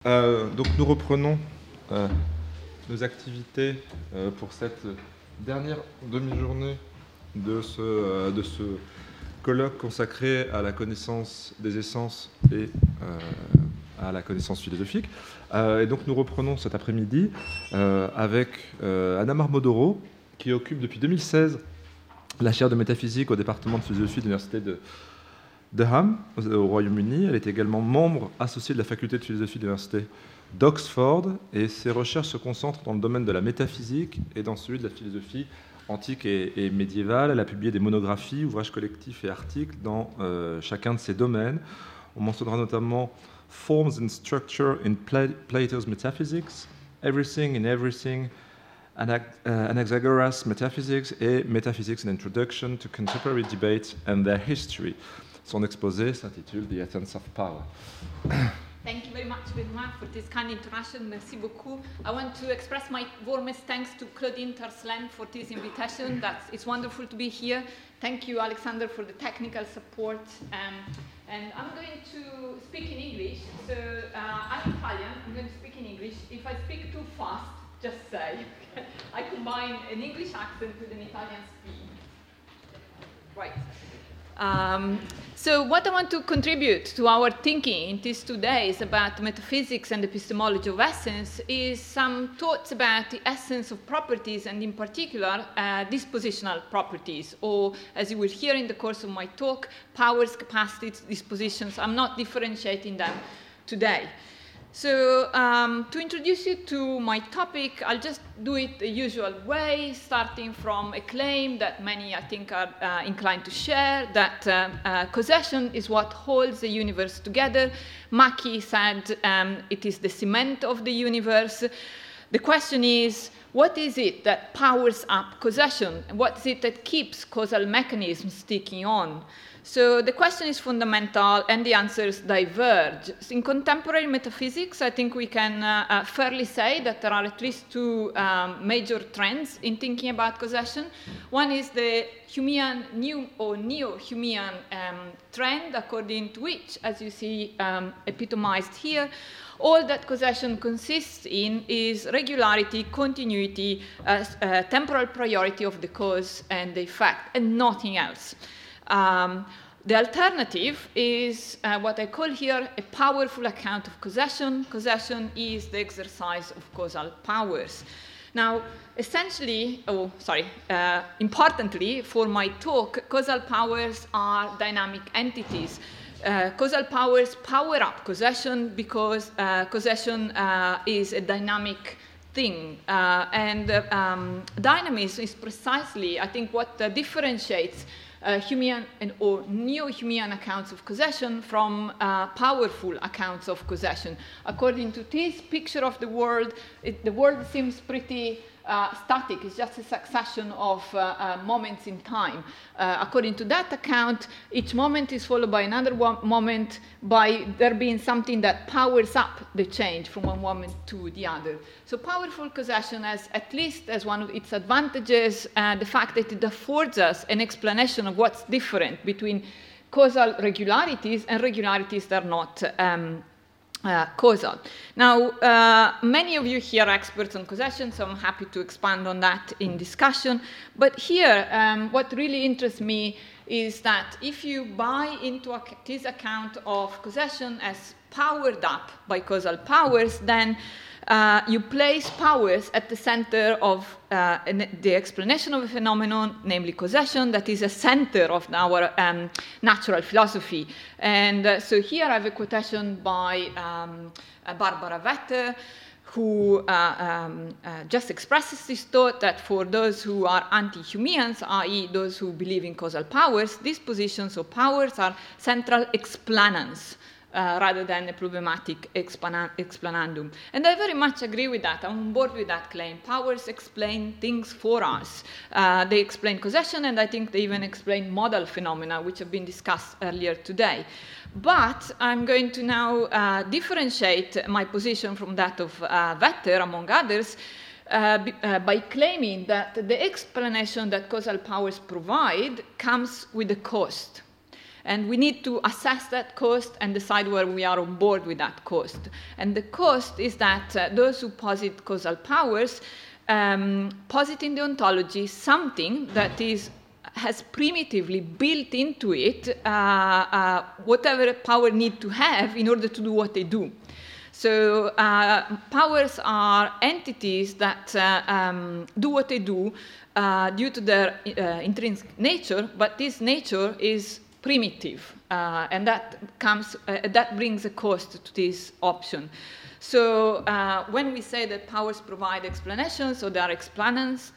Donc nous reprenons nos activités pour cette dernière demi-journée de ce colloque consacré à la connaissance des essences et à la connaissance philosophique. Et donc nous reprenons cet après-midi avec Anna Marmodoro, qui occupe depuis 2016 la chaire de métaphysique au département de philosophie de l'université de Durham, au Royaume-Uni. Elle est également membre associée de la faculté de philosophie de l'université d'Oxford, et ses recherches se concentrent dans le domaine de la métaphysique et dans celui de la philosophie antique et médiévale. Elle a publié des monographies, ouvrages collectifs et articles dans chacun de ces domaines. On mentionnera notamment Forms and Structure in Plato's Metaphysics, Everything in Everything, Anaxagoras Metaphysics et Metaphysics, an Introduction to Contemporary Debate and Their History. Son exposé s'intitule The Essence of Power. Thank you very much, Benoît, for this kind introduction. Merci beaucoup. I want to express my warmest thanks to Claudine Tarslan for this invitation. It's wonderful to be here. Thank you, Alexander, for the technical support. And I'm going to speak in English. So I'm Italian. I'm going to speak in English. If I speak too fast, just say. I combine an English accent with an Italian speed. Right. So what I want to contribute to our thinking in these 2 days about metaphysics and epistemology of essence is some thoughts about the essence of properties, and in particular dispositional properties, or as you will hear in the course of my talk, powers, capacities, dispositions. I'm not differentiating them today. So to introduce you to my topic, I'll just do it the usual way, starting from a claim that many, I think, are inclined to share, that causation is what holds the universe together. Mackie said it is the cement of the universe. The question is, what is it that powers up causation? What is it that keeps causal mechanisms ticking on? So the question is fundamental, and the answers diverge. In contemporary metaphysics, I think we can fairly say that there are at least 2 major trends in thinking about causation. One is the Humean or neo-Humean trend, according to which, as you see epitomized here, all that causation consists in is regularity, continuity, temporal priority of the cause and the effect, and nothing else. The alternative is what I call here a powerful account of causation. Causation is the exercise of causal powers. Now, essentially, importantly for my talk, causal powers are dynamic entities. Causal powers power up causation because causation is a dynamic thing. Dynamism is precisely, I think, what differentiates Humean or neo-Humean accounts of causation from powerful accounts of causation. According to this picture of the world seems pretty static. It's just a succession of moments in time. According to that account, each moment is followed by another moment by there being something that powers up the change from one moment to the other. So powerful causation has, at least as one of its advantages, the fact that it affords us an explanation of what's different between causal regularities and regularities that are not causal. Now, many of you here are experts on causation, so I'm happy to expand on that in discussion. But here, what really interests me is that if you buy into this account of causation as powered up by causal powers, then you place powers at the center of the explanation of a phenomenon, namely causation, that is a center of our natural philosophy. And so here I have a quotation by Barbara Vetter, who just expresses this thought that for those who are anti-Humeans, i.e. those who believe in causal powers, these positions or powers are central explanans, rather than a problematic explanandum. And I very much agree with that. I'm on board with that claim. Powers explain things for us. They explain causation, and I think they even explain modal phenomena, which have been discussed earlier today. But I'm going to now differentiate my position from that of Vetter, among others, by claiming that the explanation that causal powers provide comes with a cost. And we need to assess that cost and decide whether we are on board with that cost. And the cost is that those who posit causal powers posit in the ontology something that has primitively built into it whatever power need to have in order to do what they do. So powers are entities that do what they do due to their intrinsic nature, but this nature is primitive, and that brings a cost to this option. So when we say that powers provide explanations, or they are explanans,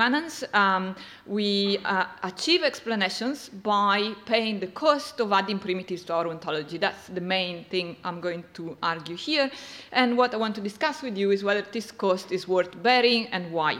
we achieve explanations by paying the cost of adding primitives to our ontology. That's the main thing I'm going to argue here. And what I want to discuss with you is whether this cost is worth bearing and why.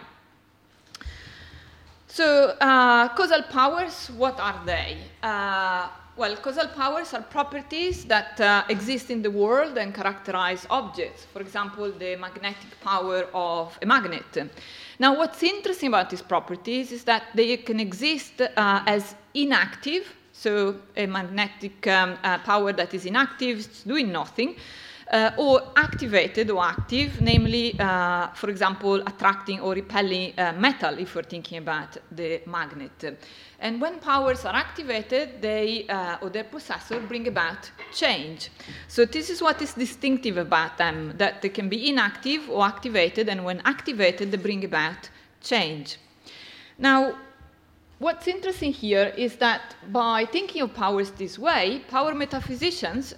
So causal powers, what are they? Well, causal powers are properties that exist in the world and characterize objects. For example, the magnetic power of a magnet. Now, what's interesting about these properties is that they can exist as inactive, so a magnetic power that is inactive, it's doing nothing, or activated or active, namely, for example, attracting or repelling metal, if we're thinking about the magnet. And when powers are activated, they, or their possessor, bring about change. So this is what is distinctive about them, that they can be inactive or activated, and when activated, they bring about change. Now, what's interesting here is that by thinking of powers this way, power metaphysicians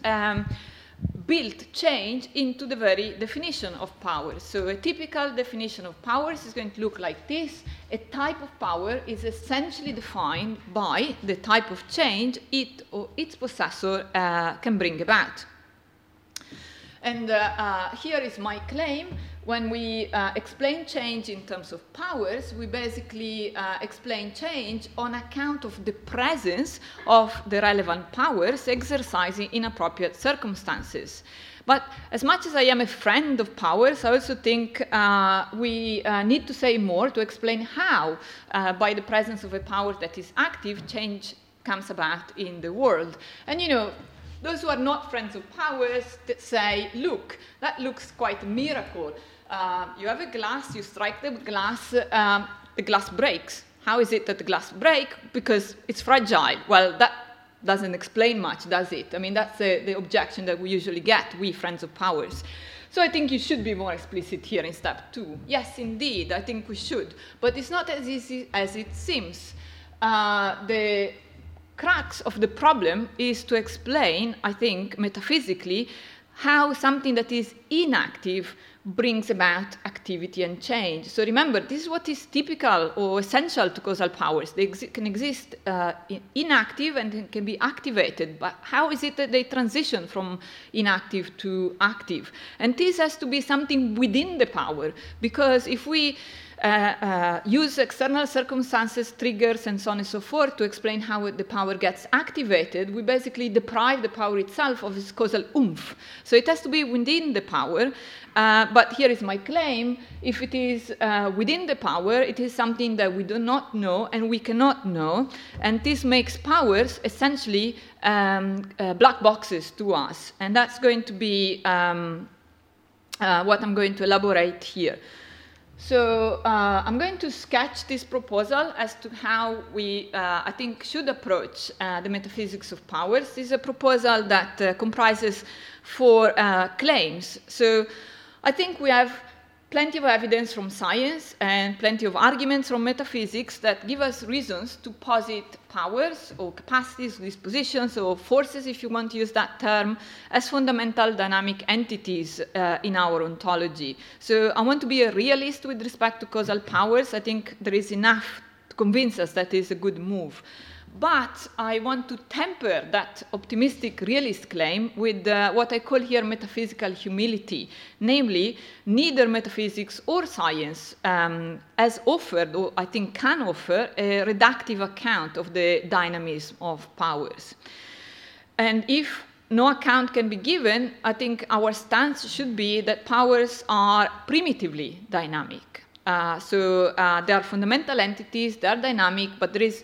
built change into the very definition of powers. So a typical definition of powers is going to look like this. A type of power is essentially defined by the type of change it or its possessor can bring about. And here is my claim. When we explain change in terms of powers, we basically explain change on account of the presence of the relevant powers exercising in appropriate circumstances. But as much as I am a friend of powers, I also think we need to say more to explain how, by the presence of a power that is active, change comes about in the world. And you know, those who are not friends of powers say, look, that looks quite a miracle. You have a glass, you strike the glass breaks. How is it that the glass breaks? Because it's fragile. Well, that doesn't explain much, does it? I mean, that's the objection that we usually get, we friends of powers. So I think you should be more explicit here in step 2. Yes, indeed, I think we should. But it's not as easy as it seems. The crux of the problem is to explain, I think, metaphysically, how something that is inactive brings about activity and change. So remember, this is what is typical or essential to causal powers. They can exist inactive and can be activated, but how is it that they transition from inactive to active? And this has to be something within the power, because if we use external circumstances, triggers, and so on and so forth to explain how the power gets activated, we basically deprive the power itself of its causal oomph. So it has to be within the power, but here is my claim. If it is within the power, it is something that we do not know and we cannot know, and this makes powers essentially black boxes to us. And that's going to be what I'm going to elaborate here. So I'm going to sketch this proposal as to how we, I think, should approach the metaphysics of powers. This is a proposal that comprises 4 claims. So I think we have plenty of evidence from science and plenty of arguments from metaphysics that give us reasons to posit powers or capacities, dispositions, or forces, if you want to use that term, as fundamental dynamic entities in our ontology. So I want to be a realist with respect to causal powers. I think there is enough to convince us that is a good move. But I want to temper that optimistic realist claim with what I call here metaphysical humility. Namely, neither metaphysics or science has offered, or I think can offer, a reductive account of the dynamism of powers. And if no account can be given, I think our stance should be that powers are primitively dynamic. So they are fundamental entities, they are dynamic, but there is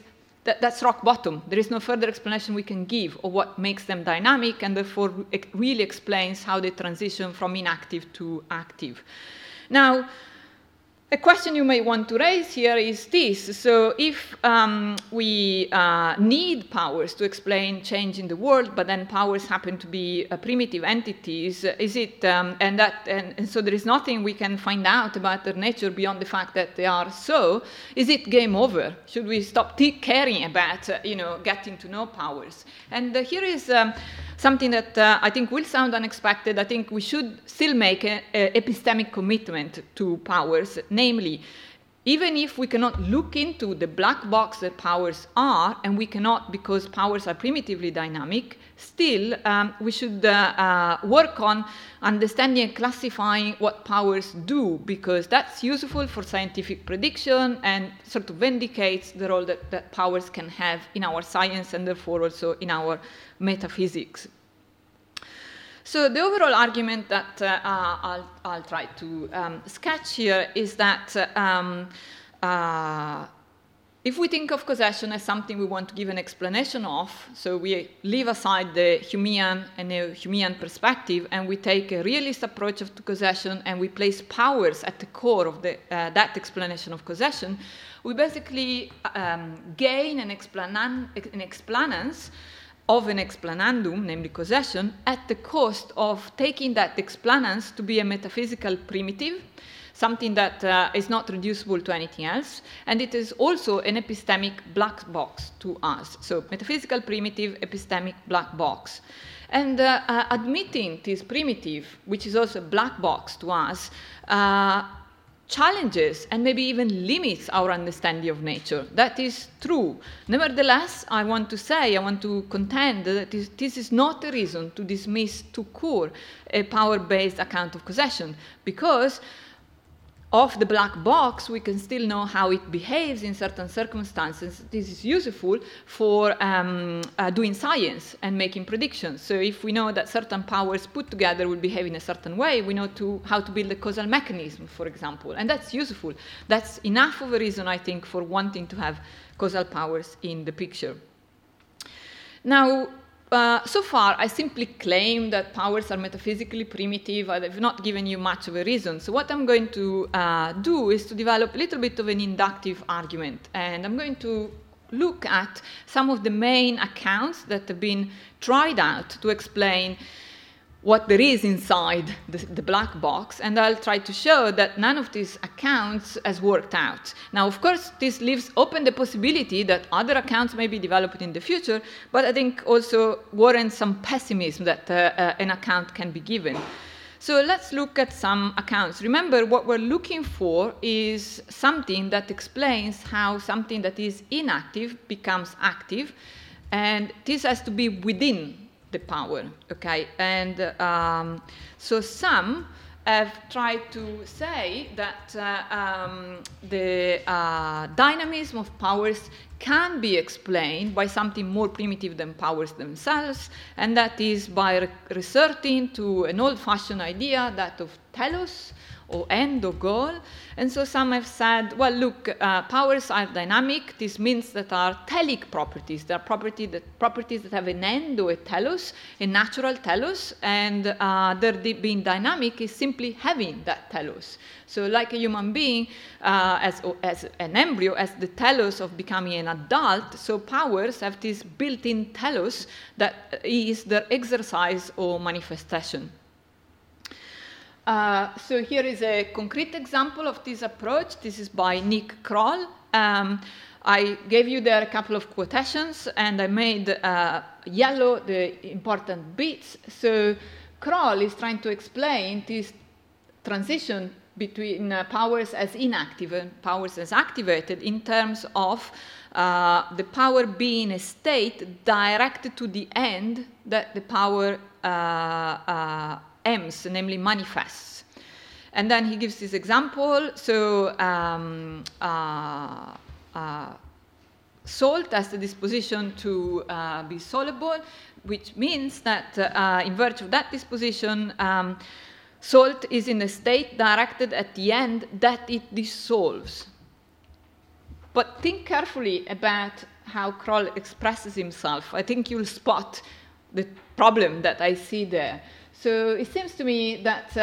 that's rock bottom. There is no further explanation we can give of what makes them dynamic, and therefore it really explains how they transition from inactive to active. Now, a question you may want to raise here is this. So if we need powers to explain change in the world, but then powers happen to be primitive entities, is it, and so there is nothing we can find out about their nature beyond the fact that they are so, is it game over? Should we stop caring about, getting to know powers? And here is something that I think will sound unexpected. I think we should still make an epistemic commitment to powers, namely, even if we cannot look into the black box that powers are, and we cannot because powers are primitively dynamic, still we should work on understanding and classifying what powers do, because that's useful for scientific prediction and sort of vindicates the role that powers can have in our science and therefore also in our metaphysics. So the overall argument that I'll try to sketch here is that if we think of causation as something we want to give an explanation of, so we leave aside the Humean and neo-Humean perspective, and we take a realist approach to causation, and we place powers at the core of that explanation of causation, we basically gain an explanance of an explanandum, namely causation, at the cost of taking that explanance to be a metaphysical primitive, something that is not reducible to anything else, and it is also an epistemic black box to us. So metaphysical primitive, epistemic black box. And admitting this primitive, which is also a black box to us, challenges and maybe even limits our understanding of nature. That is true. Nevertheless, I want to contend that this is not a reason to dismiss tout court a power-based account of causation, because of the black box, we can still know how it behaves in certain circumstances. This is useful for doing science and making predictions. So if we know that certain powers put together will behave in a certain way, we know how to build a causal mechanism, for example. And that's useful. That's enough of a reason, I think, for wanting to have causal powers in the picture. Now, so far, I simply claim that powers are metaphysically primitive. I've not given you much of a reason. So what I'm going to do is to develop a little bit of an inductive argument. And I'm going to look at some of the main accounts that have been tried out to explain what there is inside the black box, and I'll try to show that none of these accounts has worked out. Now, of course, this leaves open the possibility that other accounts may be developed in the future, but I think also warrants some pessimism that an account can be given. So let's look at some accounts. Remember, what we're looking for is something that explains how something that is inactive becomes active, and this has to be within the power, okay? And so some have tried to say that the dynamism of powers can be explained by something more primitive than powers themselves, and that is by resorting to an old-fashioned idea, that of telos, or end or goal. And so some have said, well, look, powers are dynamic. This means that are telic properties. They are properties that have an end or a telos, a natural telos, and their being dynamic is simply having that telos. So like a human being, as an embryo, as the telos of becoming an adult, so powers have this built-in telos that is their exercise or manifestation. So here is a concrete example of this approach. This is by Nick Kroll. I gave you there a couple of quotations, and I made yellow the important bits. So Kroll is trying to explain this transition between powers as inactive and powers as activated in terms of the power being a state directed to the end that the power aims, namely manifests. And then he gives this example. So salt has the disposition to be soluble, which means that in virtue of that disposition, salt is in a state directed at the end that it dissolves. But think carefully about how Kroll expresses himself, I think you'll spot the problem that I see there. So it seems to me that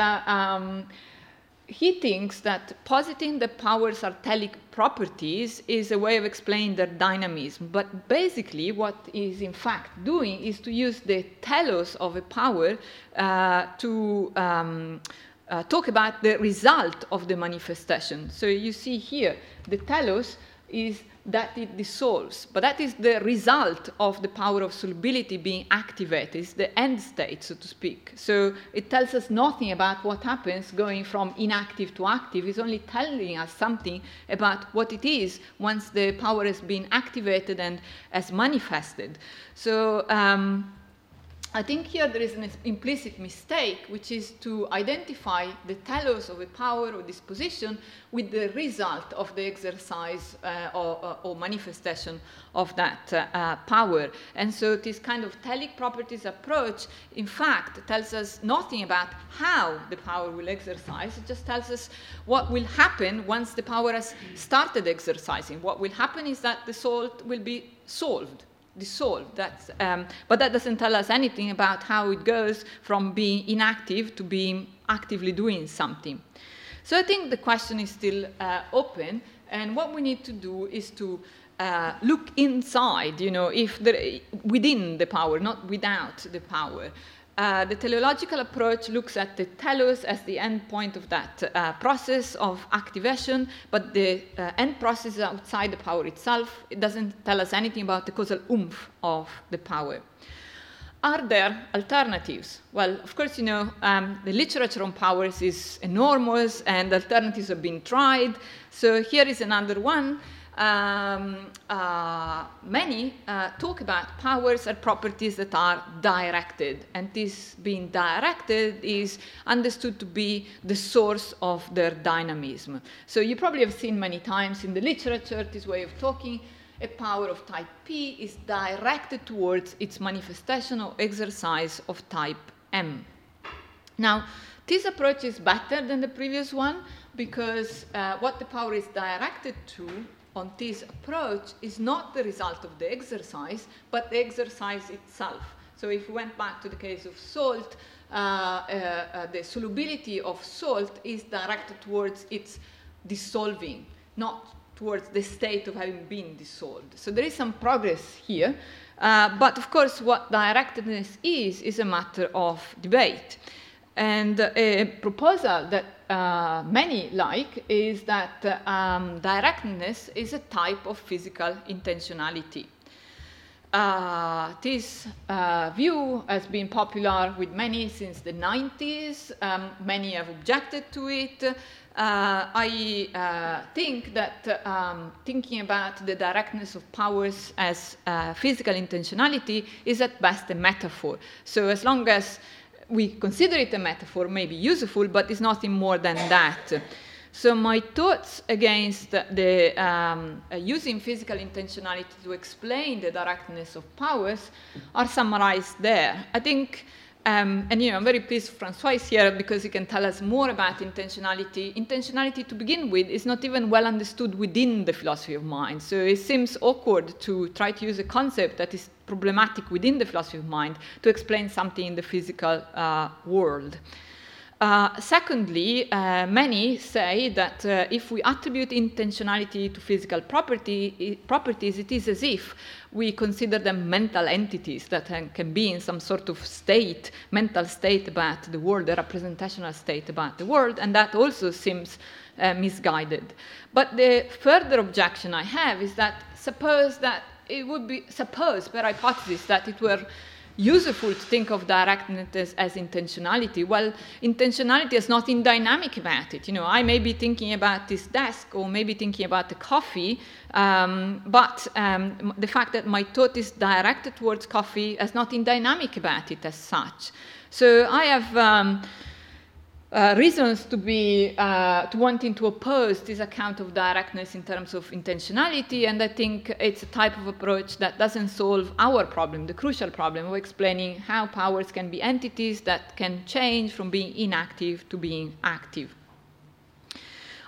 he thinks that positing the powers' telic properties is a way of explaining their dynamism. But basically, what he's in fact doing is to use the telos of a power to talk about the result of the manifestation. So you see here, the telos is that it dissolves, but that is the result of the power of solubility being activated. It's the end state, so to speak. So it tells us nothing about what happens going from inactive to active. It's only telling us something about what it is once the power has been activated and has manifested. So I think here there is an implicit mistake, which is to identify the telos of a power or disposition with the result of the exercise or manifestation of that power. And so this kind of telic properties approach, in fact, tells us nothing about how the power will exercise. It just tells us what will happen once the power has started exercising. What will happen is that the salt will be dissolved. But that doesn't tell us anything about how it goes from being inactive to being actively doing something. So I think the question is still open, and what we need to do is to look inside, within the power, not without the power. The teleological approach looks at the telos as the end point of that process of activation, but the end process is outside the power itself. It doesn't tell us anything about the causal oomph of the power. Are there alternatives? Well, of course, the literature on powers is enormous, and alternatives have been tried. So here is another one. Many talk about powers and properties that are directed, and this being directed is understood to be the source of their dynamism. So you probably have seen many times in the literature this way of talking. A power of type P is directed towards its manifestation or exercise of type M. Now, this approach is better than the previous one because what the power is directed to on this approach is not the result of the exercise, but the exercise itself. So if we went back to the case of salt, the solubility of salt is directed towards its dissolving, not towards the state of having been dissolved. So there is some progress here, but of course what directedness is a matter of debate. And a proposal that many like is that directness is a type of physical intentionality. This view has been popular with many since the 90s. Many have objected to it. I think that thinking about the directness of powers as physical intentionality is at best a metaphor. So as long as we consider it a metaphor, may be useful, but it's nothing more than that. So my thoughts against the using physical intentionality to explain the directness of powers are summarized there. I think, and I'm very pleased Francois is here because he can tell us more about intentionality. Intentionality, to begin with, is not even well understood within the philosophy of mind. So it seems awkward to try to use a concept that is problematic within the philosophy of mind to explain something in the physical world. Secondly, many say that if we attribute intentionality to physical properties, it is as if we consider them mental entities that can be in some sort of state, mental state about the world, a representational state about the world, and that also seems misguided. But the further objection I have is that suppose per hypothesis that it were useful to think of directness as intentionality. Well, intentionality has nothing dynamic about it. I may be thinking about this desk or maybe thinking about the coffee, but the fact that my thought is directed towards coffee has nothing dynamic about it as such. So I have reasons to be wanting to oppose this account of directness in terms of intentionality, and I think it's a type of approach that doesn't solve our problem, the crucial problem of explaining how powers can be entities that can change from being inactive to being active.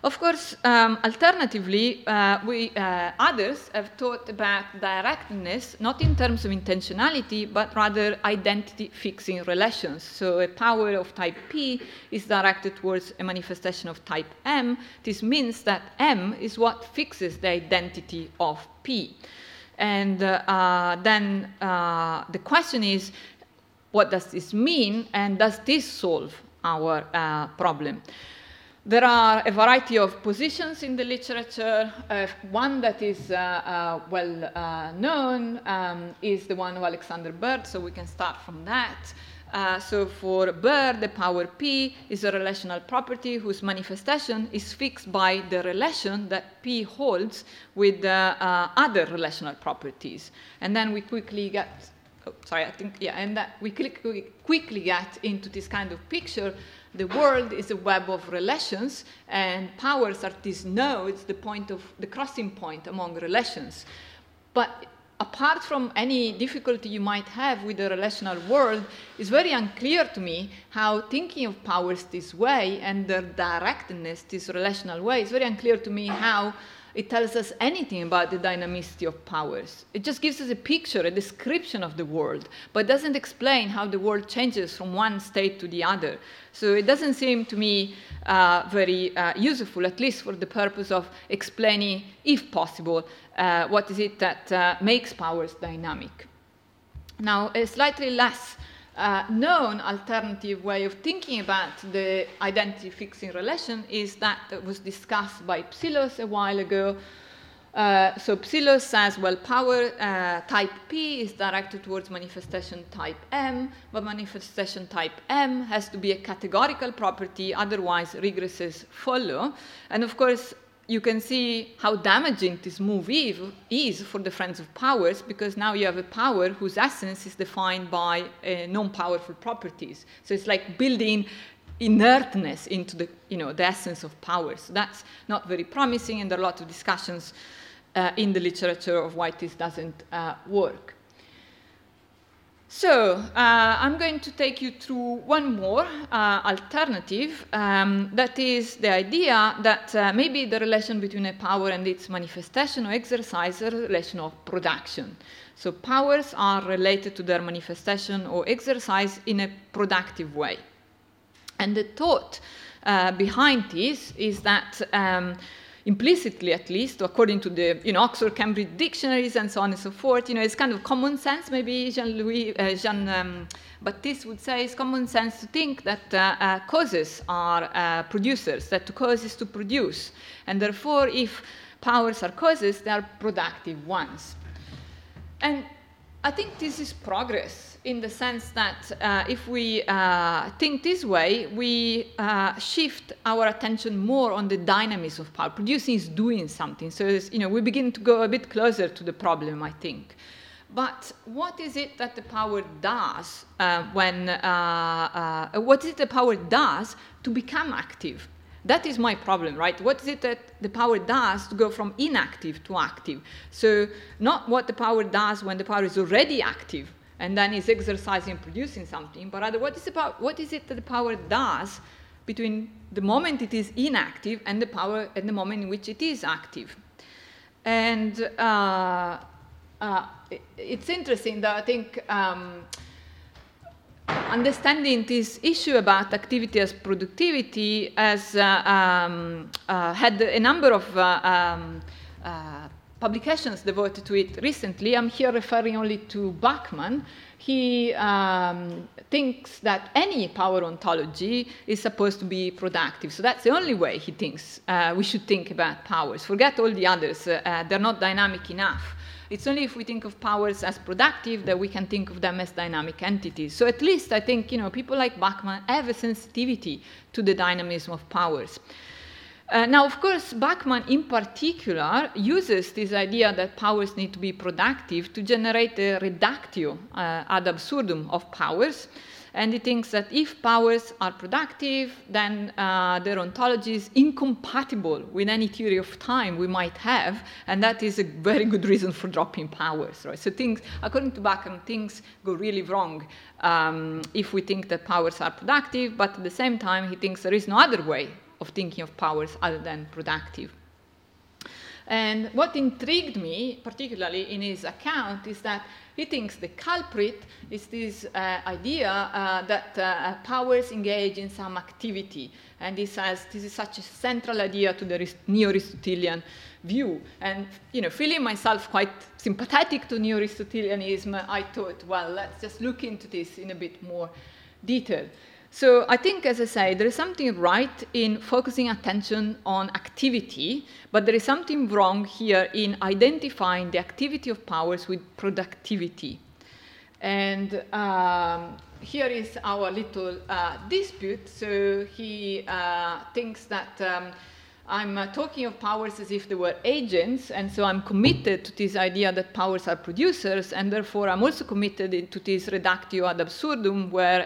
Of course, alternatively, others have thought about directness not in terms of intentionality, but rather identity-fixing relations. So a power of type P is directed towards a manifestation of type M. This means that M is what fixes the identity of P. And then the question is, what does this mean, and does this solve our problem? There are a variety of positions in the literature. One that is well known is the one of Alexander Bird, so we can start from that. So for Bird, the power P is a relational property whose manifestation is fixed by the relation that P holds with other relational properties. And then we quickly get, and that we quickly get into this kind of picture. The world is a web of relations, and powers are these nodes, the crossing point among relations. But apart from any difficulty you might have with the relational world, it's very unclear to me how thinking of powers this way and their directedness, this relational way, it's very unclear to me how it tells us anything about the dynamicity of powers. It just gives us a picture, a description of the world, but doesn't explain how the world changes from one state to the other. So it doesn't seem to me very useful, at least for the purpose of explaining, if possible, what is it that makes powers dynamic. Now, a slightly less known alternative way of thinking about the identity-fixing relation is that was discussed by Psillos a while ago. So Psillos says, well, power type P is directed towards manifestation type M, but manifestation type M has to be a categorical property, otherwise regresses follow. And of course, you can see how damaging this move is for the friends of powers, because now you have a power whose essence is defined by non-powerful properties. So it's like building inertness into the essence of powers. So that's not very promising, and there are a lot of discussions in the literature of why this doesn't work. So I'm going to take you through one more alternative, that is the idea that maybe the relation between a power and its manifestation or exercise is a relation of production. So powers are related to their manifestation or exercise in a productive way. And the thought behind this is that implicitly, at least, according to the Oxford Cambridge dictionaries and so on and so forth, it's kind of common sense. Maybe Jean-Baptiste would say it's common sense to think that causes are producers, that to cause is to produce, and therefore, if powers are causes, they are productive ones. And I think this is progress, in the sense that if we think this way, we shift our attention more on the dynamism of power. Producing is doing something. So we begin to go a bit closer to the problem, I think. But what is it that the power does what is it the power does to become active? That is my problem, right? What is it that the power does to go from inactive to active? So not what the power does when the power is already active and then is exercising and producing something, but rather what is it that the power does between the moment it is inactive and the moment in which it is active. And it's interesting that I think understanding this issue about activity as productivity has had a number of publications devoted to it recently. I'm here referring only to Bachman. He thinks that any power ontology is supposed to be productive. So that's the only way he thinks we should think about powers. Forget all the others. They're not dynamic enough. It's only if we think of powers as productive that we can think of them as dynamic entities. So at least I think people like Bachman have a sensitivity to the dynamism of powers. Now, of course, Bachman in particular uses this idea that powers need to be productive to generate a reductio ad absurdum of powers. And he thinks that if powers are productive, then their ontology is incompatible with any theory of time we might have, and that is a very good reason for dropping powers, right? So things, according to Bacon, things go really wrong if we think that powers are productive, but at the same time, he thinks there is no other way of thinking of powers other than productive. And what intrigued me, particularly in his account, is that he thinks the culprit is this idea that powers engage in some activity. And he says this is such a central idea to the Neo-Aristotelian view. And feeling myself quite sympathetic to Neo-Aristotelianism, I thought, well, let's just look into this in a bit more detail. So I think, as I say, there is something right in focusing attention on activity, but there is something wrong here in identifying the activity of powers with productivity. And here is our little dispute. So he thinks that I'm talking of powers as if they were agents, and so I'm committed to this idea that powers are producers, and therefore I'm also committed to this reductio ad absurdum, where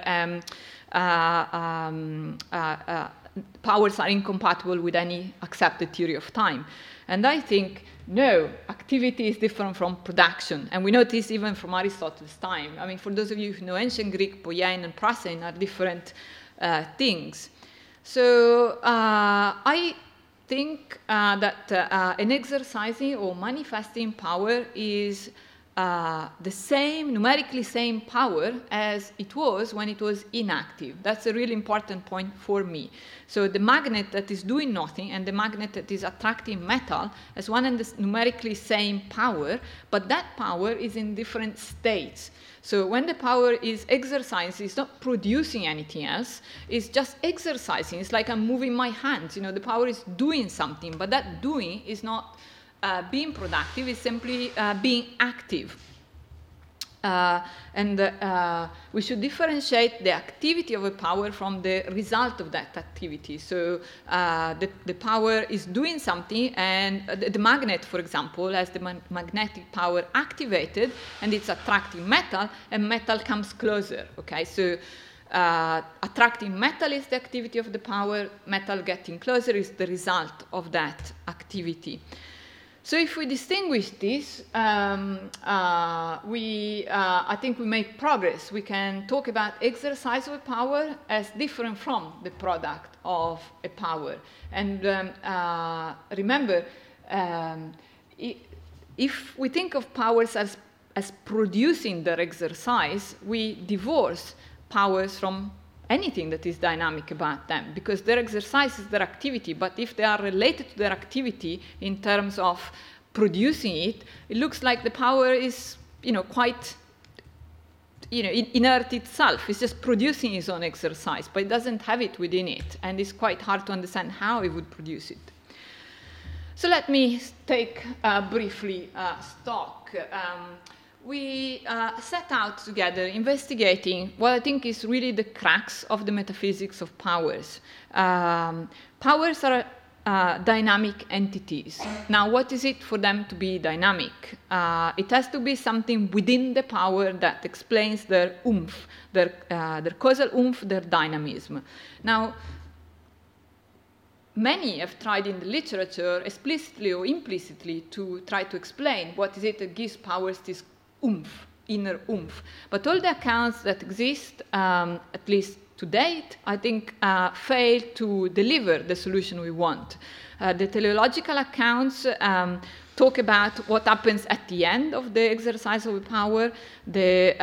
powers are incompatible with any accepted theory of time. And I think, no, activity is different from production. And we know this even from Aristotle's time. I mean, for those of you who know ancient Greek, poiein and prasein are different things. So I think that an exercising or manifesting power is the same, numerically same power as it was when it was inactive. That's a really important point for me. So the magnet that is doing nothing and the magnet that is attracting metal has one and the numerically same power, but that power is in different states. So when the power is exercised, it's not producing anything else, it's just exercising. It's like I'm moving my hands. The power is doing something, but that doing is not being productive, is simply being active. We should differentiate the activity of a power from the result of that activity. So the power is doing something, and the magnet, for example, has the magnetic power activated, and it's attracting metal, and metal comes closer. Okay, so attracting metal is the activity of the power, metal getting closer is the result of that activity. So if we distinguish this, I think we make progress. We can talk about exercise of a power as different from the product of a power. And remember, if we think of powers as producing their exercise, we divorce powers from anything that is dynamic about them, because their exercise is their activity. But if they are related to their activity in terms of producing it, it looks like the power is, quite, inert itself. It's just producing its own exercise, but it doesn't have it within it, and it's quite hard to understand how it would produce it. So let me take briefly stock. We set out together investigating what I think is really the crux of the metaphysics of powers. Powers are dynamic entities. Now, what is it for them to be dynamic? It has to be something within the power that explains their oomph, their causal oomph, their dynamism. Now, many have tried in the literature, explicitly or implicitly, to try to explain what is it that gives powers this oomph, inner oomph. But all the accounts that exist, at least to date, I think fail to deliver the solution we want. The teleological accounts talk about what happens at the end of the exercise of a power. The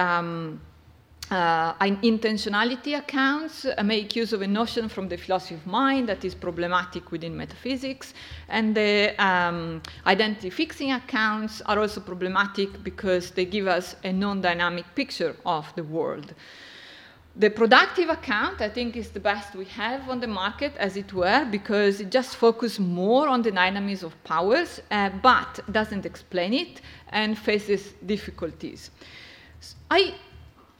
intentionality accounts make use of a notion from the philosophy of mind that is problematic within metaphysics, and the identity-fixing accounts are also problematic because they give us a non-dynamic picture of the world. The productive account, I think, is the best we have on the market, as it were, because it just focuses more on the dynamism of powers, but doesn't explain it and faces difficulties. I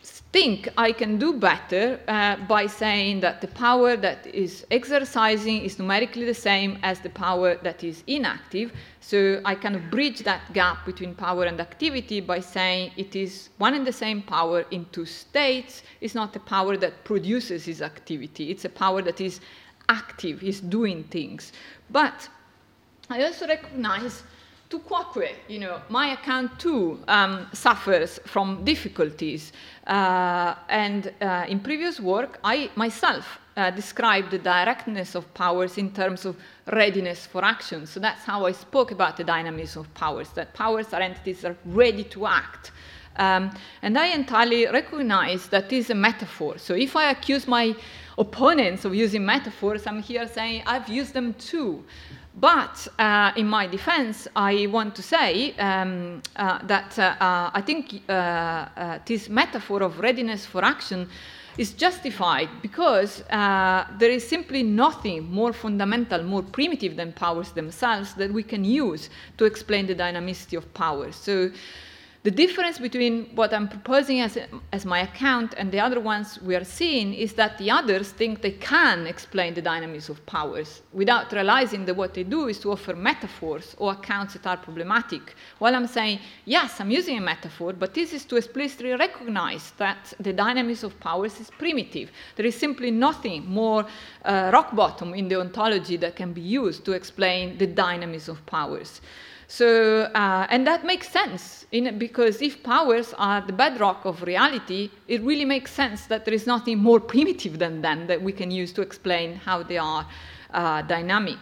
think I can do better by saying that the power that is exercising is numerically the same as the power that is inactive. So I kind of bridge that gap between power and activity by saying it is one and the same power in two states. It's not a power that produces its activity. It's a power that is active, is doing things. But I also recognize tu quoque, my account too suffers from difficulties. And in previous work, I myself described the directness of powers in terms of readiness for action. So that's how I spoke about the dynamism of powers, that powers are entities that are ready to act. And I entirely recognize that is a metaphor. So if I accuse my opponents of using metaphors, I'm here saying I've used them too. But in my defense, I want to say that I think this metaphor of readiness for action is justified because there is simply nothing more fundamental, more primitive than powers themselves that we can use to explain the dynamicity of powers. So the difference between what I'm proposing as my account and the other ones we are seeing is that the others think they can explain the dynamism of powers without realizing that what they do is to offer metaphors or accounts that are problematic. While I'm saying, yes, I'm using a metaphor, but this is to explicitly recognize that the dynamism of powers is primitive. There is simply nothing more rock bottom in the ontology that can be used to explain the dynamism of powers. So, and that makes sense, because if powers are the bedrock of reality, it really makes sense that there is nothing more primitive than them that we can use to explain how they are dynamic.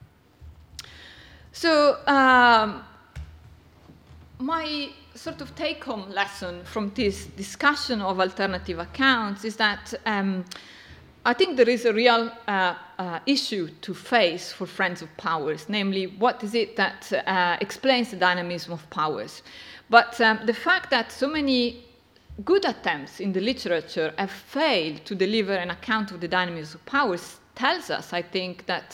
So, my sort of take-home lesson from this discussion of alternative accounts is that I think there is a real issue to face for friends of powers, namely, what is it that explains the dynamism of powers? But the fact that so many good attempts in the literature have failed to deliver an account of the dynamism of powers tells us, I think, that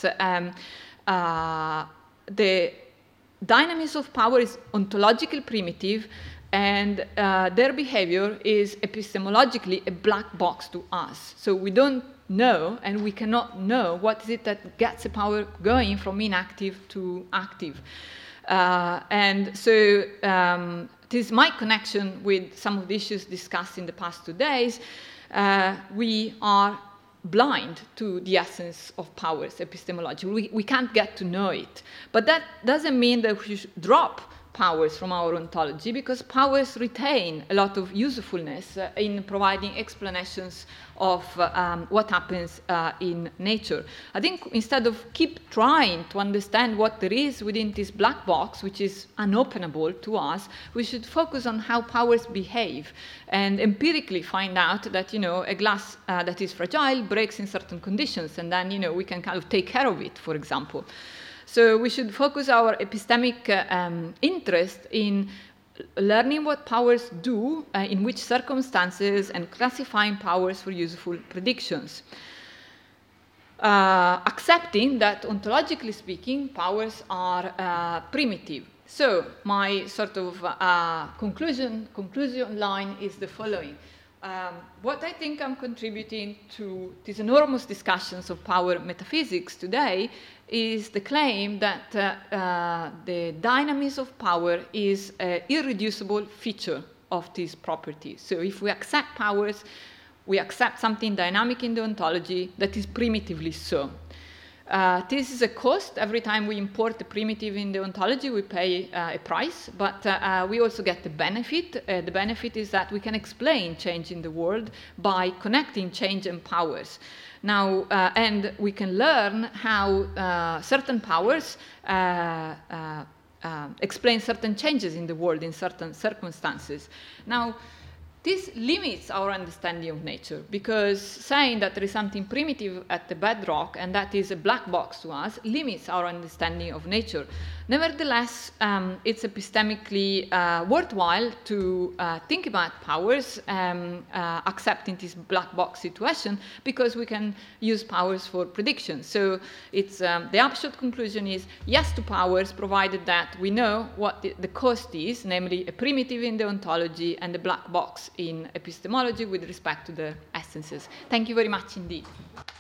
the dynamism of power is ontologically primitive, and their behavior is epistemologically a black box to us. So we don't know, and we cannot know what is it that gets a power going from inactive to active. And so this is my connection with some of the issues discussed in the past 2 days. We are blind to the essence of powers epistemologically. We can't get to know it. But that doesn't mean that we should drop powers from our ontology, because powers retain a lot of usefulness in providing explanations of what happens in nature. I think instead of keep trying to understand what there is within this black box, which is unopenable to us, we should focus on how powers behave and empirically find out that, a glass that is fragile breaks in certain conditions, and then, we can kind of take care of it, for example. So we should focus our epistemic interest in learning what powers do, in which circumstances, and classifying powers for useful predictions. Accepting that, ontologically speaking, powers are primitive. So my sort of conclusion line is the following. What I think I'm contributing to these enormous discussions of power metaphysics today is the claim that the dynamism of power is an irreducible feature of these properties. So if we accept powers, we accept something dynamic in the ontology that is primitively so. This is a cost. Every time we import a primitive in the ontology, we pay a price, but we also get the benefit. The benefit is that we can explain change in the world by connecting change and powers. Now, and we can learn how certain powers explain certain changes in the world in certain circumstances. Now, this limits our understanding of nature, because saying that there is something primitive at the bedrock and that is a black box to us limits our understanding of nature. Nevertheless, it's epistemically worthwhile to think about powers accepting this black box situation, because we can use powers for prediction. So it's, the upshot conclusion is yes to powers, provided that we know what the cost is, namely a primitive in the ontology and a black box in epistemology with respect to the essences. Thank you very much indeed.